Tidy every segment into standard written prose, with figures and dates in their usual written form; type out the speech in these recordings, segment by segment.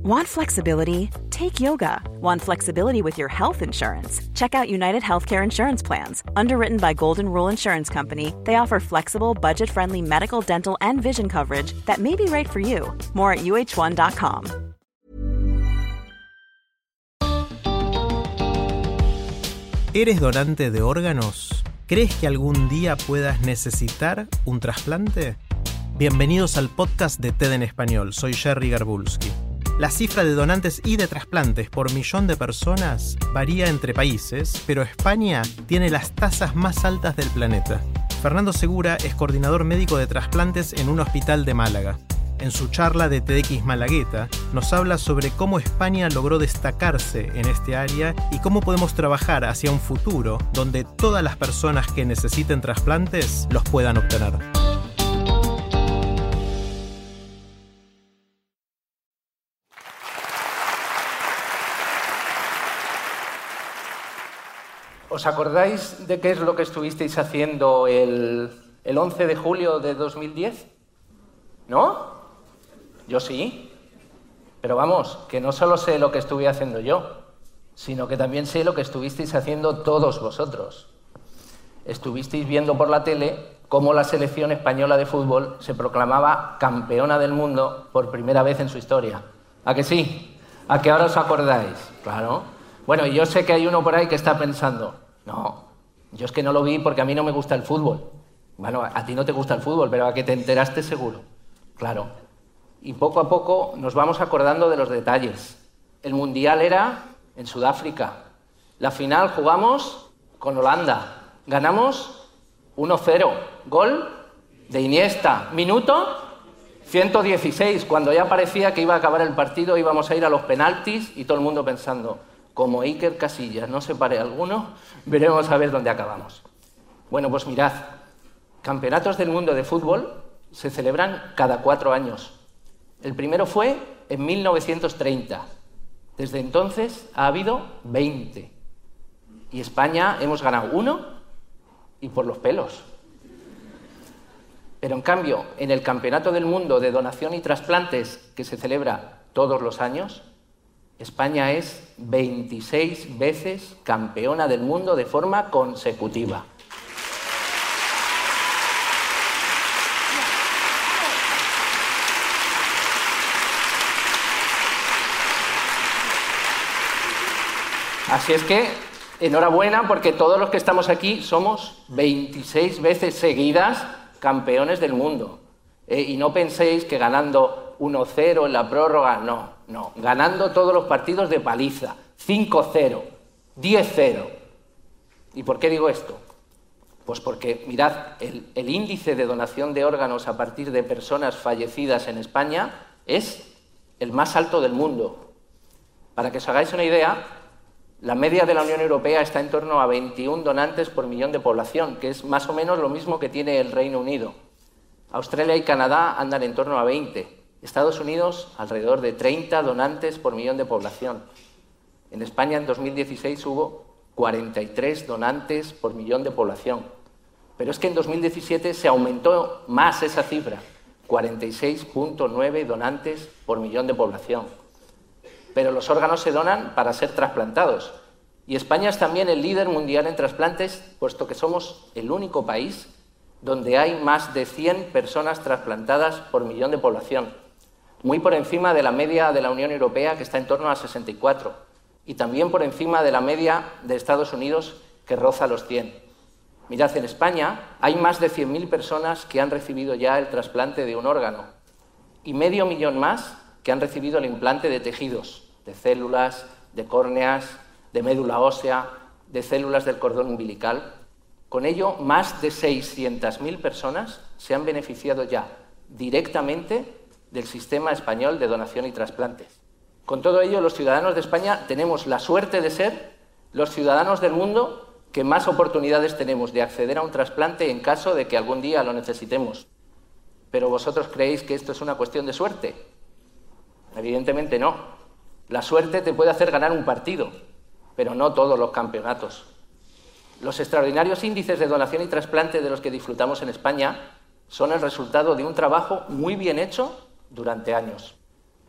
Want flexibility? Take yoga. Want flexibility with your health insurance? Check out United Healthcare Insurance Plans. Underwritten by Golden Rule Insurance Company, they offer flexible, budget-friendly medical, dental, and vision coverage that may be right for you. More at uh1.com. ¿Eres donante de órganos? ¿Crees que algún día puedas necesitar un trasplante? Bienvenidos al podcast de TED en Español. Soy Jerry Garbulski. La cifra de donantes y de trasplantes por millón de personas varía entre países, pero España tiene las tasas más altas del planeta. Fernando Segura es coordinador médico de trasplantes en un hospital de Málaga. En su charla de TEDx Malagueta, nos habla sobre cómo España logró destacarse en este área y cómo podemos trabajar hacia un futuro donde todas las personas que necesiten trasplantes los puedan obtener. ¿Os acordáis de qué es lo que estuvisteis haciendo el 11 de julio de 2010? ¿No? Yo sí. Pero vamos, que no solo sé lo que estuve haciendo yo, sino que también sé lo que estuvisteis haciendo todos vosotros. Estuvisteis viendo por la tele cómo la selección española de fútbol se proclamaba campeona del mundo por primera vez en su historia. ¿A que sí? ¿A que ahora os acordáis? Claro. Bueno, y yo sé que hay uno por ahí que está pensando, no, yo es que no lo vi porque a mí no me gusta el fútbol. Bueno, a ti no te gusta el fútbol, pero a que te enteraste seguro. Claro. Y poco a poco nos vamos acordando de los detalles. El Mundial era en Sudáfrica. La final jugamos con Holanda. Ganamos 1-0. Gol de Iniesta. Minuto 116. Cuando ya parecía que iba a acabar el partido, íbamos a ir a los penaltis y todo el mundo pensando, como Iker Casillas no se pare alguno, veremos a ver dónde acabamos. Bueno, pues mirad, campeonatos del mundo de fútbol se celebran cada 4 años. El primero fue en 1930. Desde entonces ha habido 20. Y España hemos ganado 1 y por los pelos. Pero en cambio, en el Campeonato del Mundo de Donación y Trasplantes, que se celebra todos los años, España es 26 veces campeona del mundo de forma consecutiva. Así es que, enhorabuena, porque todos los que estamos aquí somos 26 veces seguidas campeones del mundo. Y no penséis que ganando 1-0 en la prórroga, no. Ganando todos los partidos de paliza, 5-0, 10-0. ¿Y por qué digo esto? Pues porque, mirad, el índice de donación de órganos a partir de personas fallecidas en España es el más alto del mundo. Para que os hagáis una idea, la media de la Unión Europea está en torno a 21 donantes por millón de población, que es más o menos lo mismo que tiene el Reino Unido. Australia y Canadá andan en torno a 20. Estados Unidos, alrededor de 30 donantes por millón de población. En España, en 2016, hubo 43 donantes por millón de población. Pero es que en 2017 se aumentó más esa cifra, 46,9 donantes por millón de población. Pero los órganos se donan para ser trasplantados. Y España es también el líder mundial en trasplantes, puesto que somos el único país donde hay más de 100 personas trasplantadas por millón de población, muy por encima de la media de la Unión Europea, que está en torno a 64, y también por encima de la media de Estados Unidos, que roza los 100. Mirad, en España hay más de 100.000 personas que han recibido ya el trasplante de un órgano, y 500.000 más que han recibido el implante de tejidos, de células, de córneas, de médula ósea, de células del cordón umbilical. Con ello, más de 600.000 personas se han beneficiado ya directamente del sistema español de donación y trasplantes. Con todo ello, los ciudadanos de España tenemos la suerte de ser los ciudadanos del mundo que más oportunidades tenemos de acceder a un trasplante en caso de que algún día lo necesitemos. ¿Pero vosotros creéis que esto es una cuestión de suerte? Evidentemente no. La suerte te puede hacer ganar un partido, pero no todos los campeonatos. Los extraordinarios índices de donación y trasplante de los que disfrutamos en España son el resultado de un trabajo muy bien hecho durante años.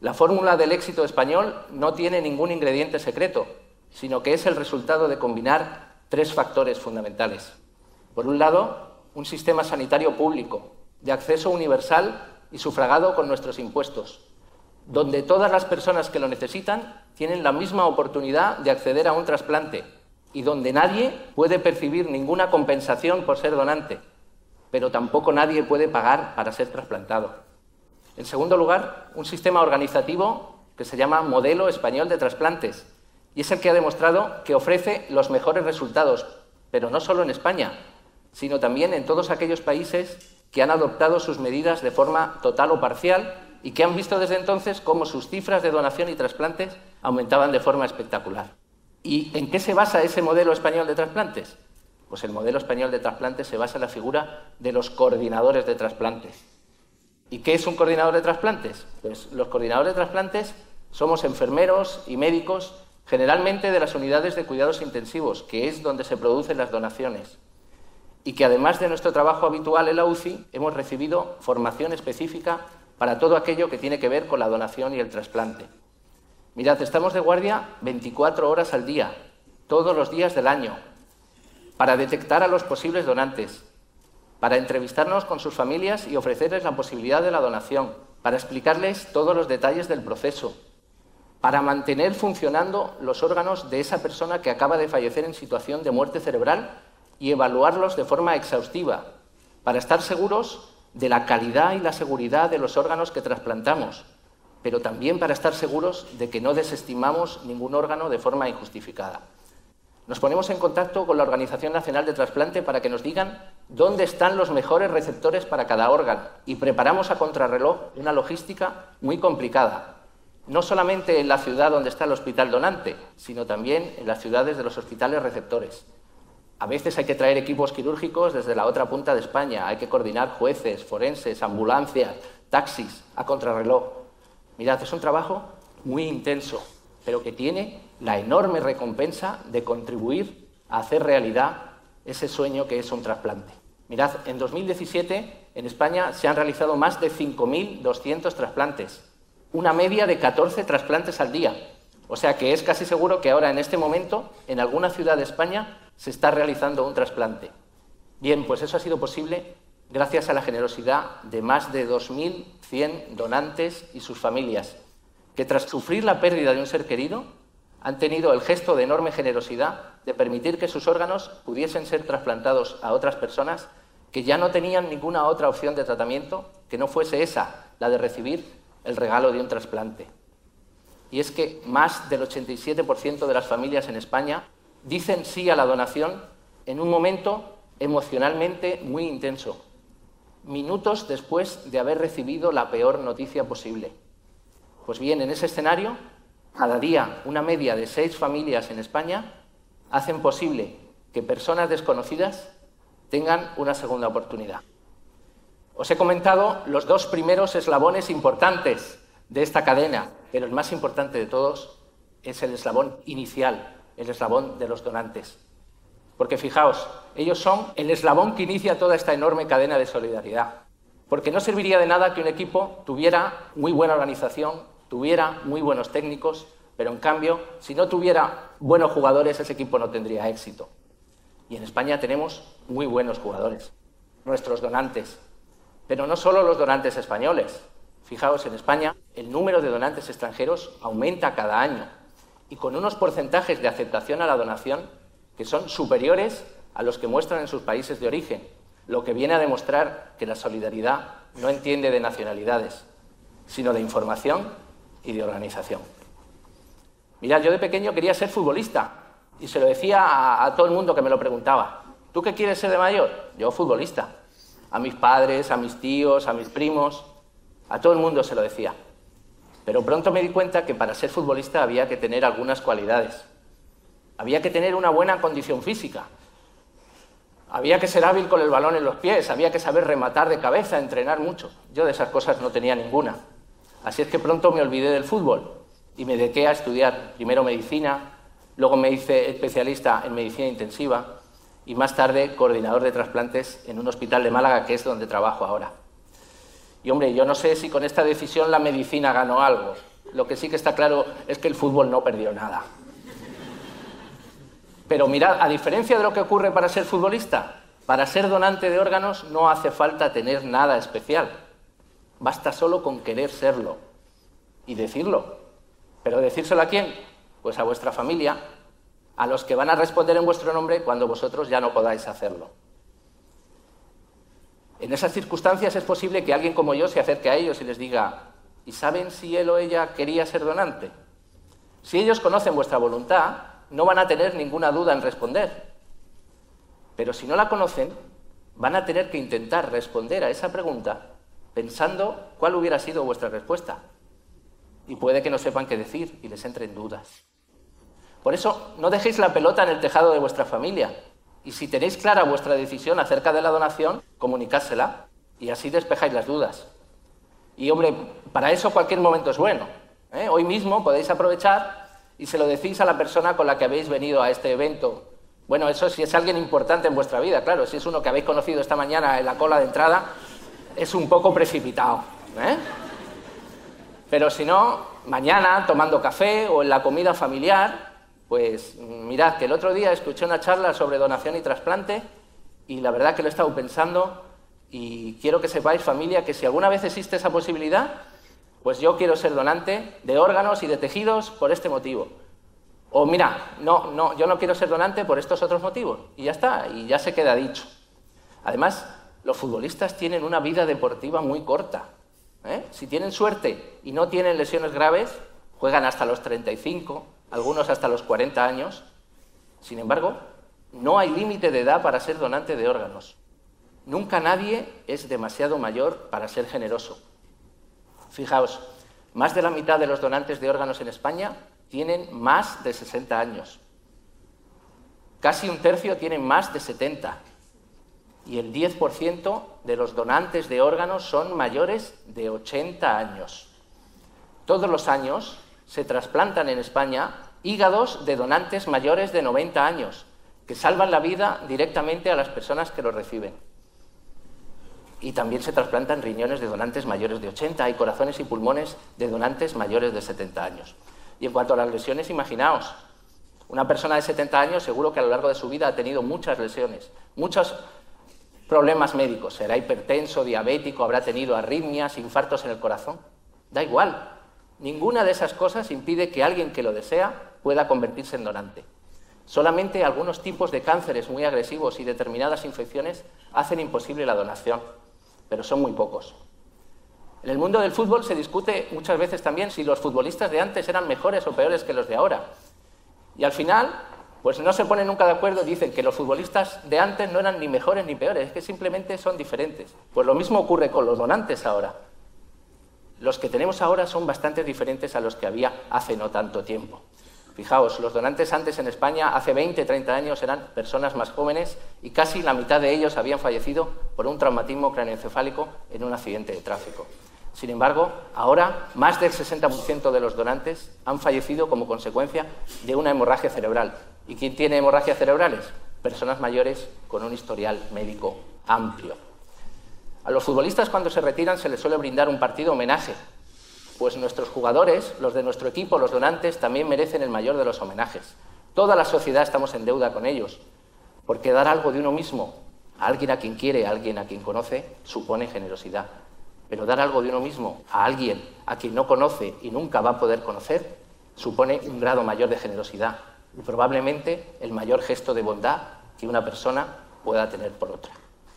La fórmula del éxito español no tiene ningún ingrediente secreto, sino que es el resultado de combinar 3 factores fundamentales. Por un lado, un sistema sanitario público, de acceso universal y sufragado con nuestros impuestos, donde todas las personas que lo necesitan tienen la misma oportunidad de acceder a un trasplante y donde nadie puede percibir ninguna compensación por ser donante, pero tampoco nadie puede pagar para ser trasplantado. En segundo lugar, un sistema organizativo que se llama Modelo Español de Trasplantes, y es el que ha demostrado que ofrece los mejores resultados, pero no solo en España, sino también en todos aquellos países que han adoptado sus medidas de forma total o parcial y que han visto desde entonces cómo sus cifras de donación y trasplantes aumentaban de forma espectacular. ¿Y en qué se basa ese modelo español de trasplantes? Pues el modelo español de trasplantes se basa en la figura de los coordinadores de trasplantes. ¿Y qué es un coordinador de trasplantes? Pues los coordinadores de trasplantes somos enfermeros y médicos, generalmente de las unidades de cuidados intensivos, que es donde se producen las donaciones. Y que además de nuestro trabajo habitual en la UCI, hemos recibido formación específica para todo aquello que tiene que ver con la donación y el trasplante. Mirad, estamos de guardia 24 horas al día, todos los días del año, para detectar a los posibles donantes, para entrevistarnos con sus familias y ofrecerles la posibilidad de la donación, para explicarles todos los detalles del proceso, para mantener funcionando los órganos de esa persona que acaba de fallecer en situación de muerte cerebral y evaluarlos de forma exhaustiva, para estar seguros de la calidad y la seguridad de los órganos que trasplantamos, pero también para estar seguros de que no desestimamos ningún órgano de forma injustificada. Nos ponemos en contacto con la Organización Nacional de Trasplante para que nos digan dónde están los mejores receptores para cada órgano y preparamos a contrarreloj una logística muy complicada, no solamente en la ciudad donde está el hospital donante, sino también en las ciudades de los hospitales receptores. A veces hay que traer equipos quirúrgicos desde la otra punta de España, hay que coordinar jueces, forenses, ambulancias, taxis, a contrarreloj. Mirad, es un trabajo muy intenso, pero que tiene la enorme recompensa de contribuir a hacer realidad ese sueño que es un trasplante. Mirad, en 2017 en España se han realizado más de 5.200 trasplantes, una media de 14 trasplantes al día. O sea que es casi seguro que ahora, en este momento, en alguna ciudad de España se está realizando un trasplante. Bien, pues eso ha sido posible gracias a la generosidad de más de 2.100 donantes y sus familias, que tras sufrir la pérdida de un ser querido, han tenido el gesto de enorme generosidad de permitir que sus órganos pudiesen ser trasplantados a otras personas que ya no tenían ninguna otra opción de tratamiento que no fuese esa, la de recibir el regalo de un trasplante. Y es que más del 87% de las familias en España dicen sí a la donación en un momento emocionalmente muy intenso, minutos después de haber recibido la peor noticia posible. Pues bien, en ese escenario, cada día una media de 6 familias en España hacen posible que personas desconocidas tengan una segunda oportunidad. Os he comentado los 2 primeros eslabones importantes de esta cadena, pero el más importante de todos es el eslabón inicial, el eslabón de los donantes. Porque fijaos, ellos son el eslabón que inicia toda esta enorme cadena de solidaridad. Porque no serviría de nada que un equipo tuviera muy buena organización, tuviera muy buenos técnicos, pero en cambio, si no tuviera buenos jugadores, ese equipo no tendría éxito. Y en España tenemos muy buenos jugadores, nuestros donantes. Pero no solo los donantes españoles. Fijaos, en España el número de donantes extranjeros aumenta cada año y con unos porcentajes de aceptación a la donación que son superiores a los que muestran en sus países de origen, lo que viene a demostrar que la solidaridad no entiende de nacionalidades, sino de información y de organización. Mirad, yo de pequeño quería ser futbolista y se lo decía a todo el mundo que me lo preguntaba. ¿Tú qué quieres ser de mayor? Yo, futbolista. A mis padres, a mis tíos, a mis primos, a todo el mundo se lo decía. Pero pronto me di cuenta que para ser futbolista había que tener algunas cualidades. Había que tener una buena condición física. Había que ser hábil con el balón en los pies, había que saber rematar de cabeza, entrenar mucho. Yo de esas cosas no tenía ninguna. Así es que pronto me olvidé del fútbol y me dediqué a estudiar primero medicina, luego me hice especialista en medicina intensiva y más tarde coordinador de trasplantes en un hospital de Málaga, que es donde trabajo ahora. Y hombre, yo no sé si con esta decisión la medicina ganó algo, Lo que sí que está claro es que el fútbol no perdió nada. Pero mirad, a diferencia de lo que ocurre para ser futbolista, para ser donante de órganos no hace falta tener nada especial. Basta solo con querer serlo y decirlo. ¿Pero decírselo a quién? Pues a vuestra familia, a los que van a responder en vuestro nombre cuando vosotros ya no podáis hacerlo. En esas circunstancias es posible que alguien como yo se acerque a ellos y les diga: ¿y saben si él o ella quería ser donante? Si ellos conocen vuestra voluntad, no van a tener ninguna duda en responder. Pero si no la conocen, van a tener que intentar responder a esa pregunta pensando cuál hubiera sido vuestra respuesta. Y puede que no sepan qué decir y les entren dudas. Por eso, no dejéis la pelota en el tejado de vuestra familia. Y si tenéis clara vuestra decisión acerca de la donación, comunicádsela y así despejáis las dudas. Y hombre, para eso cualquier momento es bueno. Hoy mismo podéis aprovechar y se lo decís a la persona con la que habéis venido a este evento. Bueno, eso si es alguien importante en vuestra vida, claro. Si es uno que habéis conocido esta mañana en la cola de entrada, es un poco precipitado. Pero si no, mañana, tomando café o en la comida familiar, pues mirad que el otro día escuché una charla sobre donación y trasplante y la verdad que lo he estado pensando y quiero que sepáis, familia, que si alguna vez existe esa posibilidad, pues yo quiero ser donante de órganos y de tejidos por este motivo. O mira, yo no quiero ser donante por estos otros motivos. Y ya está, y ya se queda dicho. Además, los futbolistas tienen una vida deportiva muy corta. Si tienen suerte y no tienen lesiones graves, juegan hasta los 35, algunos hasta los 40 años. Sin embargo, no hay límite de edad para ser donante de órganos. Nunca nadie es demasiado mayor para ser generoso. Fijaos, más de la mitad de los donantes de órganos en España tienen más de 60 años. Casi un tercio tienen más de 70. Y el 10% de los donantes de órganos son mayores de 80 años. Todos los años se trasplantan en España hígados de donantes mayores de 90 años, que salvan la vida directamente a las personas que lo reciben. Y también se trasplantan riñones de donantes mayores de 80 y corazones y pulmones de donantes mayores de 70 años. Y en cuanto a las lesiones, imaginaos, una persona de 70 años seguro que a lo largo de su vida ha tenido muchas lesiones, muchos problemas médicos. Será hipertenso, diabético, habrá tenido arritmias, infartos en el corazón. Da igual. Ninguna de esas cosas impide que alguien que lo desea pueda convertirse en donante. Solamente algunos tipos de cánceres muy agresivos y determinadas infecciones hacen imposible la donación, pero son muy pocos. En el mundo del fútbol se discute muchas veces también si los futbolistas de antes eran mejores o peores que los de ahora. Y al final, pues no se ponen nunca de acuerdo y dicen que los futbolistas de antes no eran ni mejores ni peores, es que simplemente son diferentes. Pues lo mismo ocurre con los donantes ahora. Los que tenemos ahora son bastante diferentes a los que había hace no tanto tiempo. Fijaos, los donantes antes en España, hace 20, 30 años, eran personas más jóvenes y casi la mitad de ellos habían fallecido por un traumatismo craneoencefálico en un accidente de tráfico. Sin embargo, ahora más del 60% de los donantes han fallecido como consecuencia de una hemorragia cerebral. ¿Y quién tiene hemorragias cerebrales? Personas mayores con un historial médico amplio. A los futbolistas cuando se retiran se les suele brindar un partido homenaje. Pues nuestros jugadores, los de nuestro equipo, los donantes, también merecen el mayor de los homenajes. Toda la sociedad estamos en deuda con ellos, porque dar algo de uno mismo a alguien a quien quiere, a alguien a quien conoce, supone generosidad. Pero dar algo de uno mismo a alguien a quien no conoce y nunca va a poder conocer, supone un grado mayor de generosidad y probablemente el mayor gesto de bondad que una persona pueda tener por otra.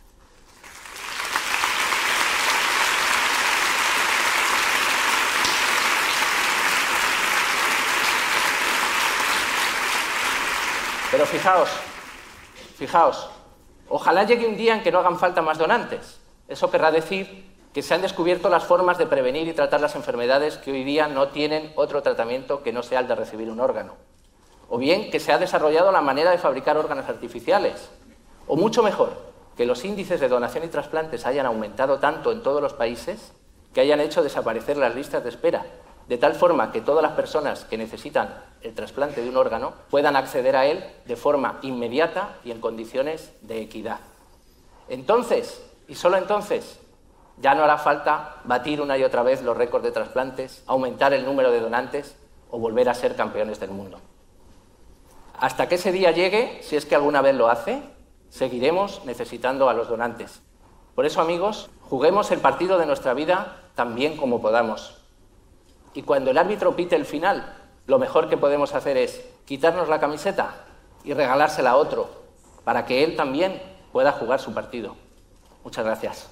Pero fijaos, ojalá llegue un día en que no hagan falta más donantes. Eso querrá decir que se han descubierto las formas de prevenir y tratar las enfermedades que hoy día no tienen otro tratamiento que no sea el de recibir un órgano. O bien que se ha desarrollado la manera de fabricar órganos artificiales. O mucho mejor, que los índices de donación y trasplantes hayan aumentado tanto en todos los países que hayan hecho desaparecer las listas de espera, de tal forma que todas las personas que necesitan el trasplante de un órgano puedan acceder a él de forma inmediata y en condiciones de equidad. Entonces, y solo entonces, Ya no hará falta batir una y otra vez los récords de trasplantes, aumentar el número de donantes o volver a ser campeones del mundo. Hasta que ese día llegue, si es que alguna vez lo hace, seguiremos necesitando a los donantes. Por eso, amigos, juguemos el partido de nuestra vida tan bien como podamos. Y cuando el árbitro pite el final, lo mejor que podemos hacer es quitarnos la camiseta y regalársela a otro, para que él también pueda jugar su partido. Muchas gracias.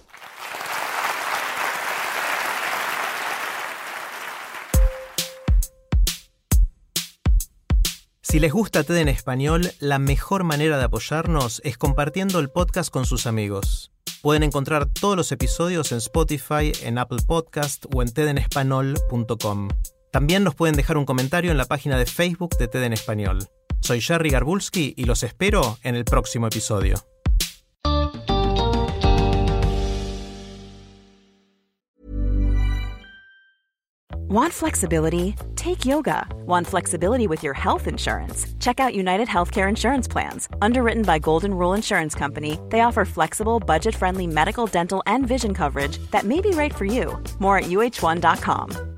Si les gusta TED en español, la mejor manera de apoyarnos es compartiendo el podcast con sus amigos. Pueden encontrar todos los episodios en Spotify, en Apple Podcast o en tedenespanol.com. También nos pueden dejar un comentario en la página de Facebook de TED en español. Soy Jerry Garbulski y los espero en el próximo episodio. Want flexibility? Take yoga. Want flexibility with your health insurance? Check out United Healthcare Insurance Plans. Underwritten by Golden Rule Insurance Company, they offer flexible, budget-friendly medical, dental, and vision coverage that may be right for you. More at uh1.com.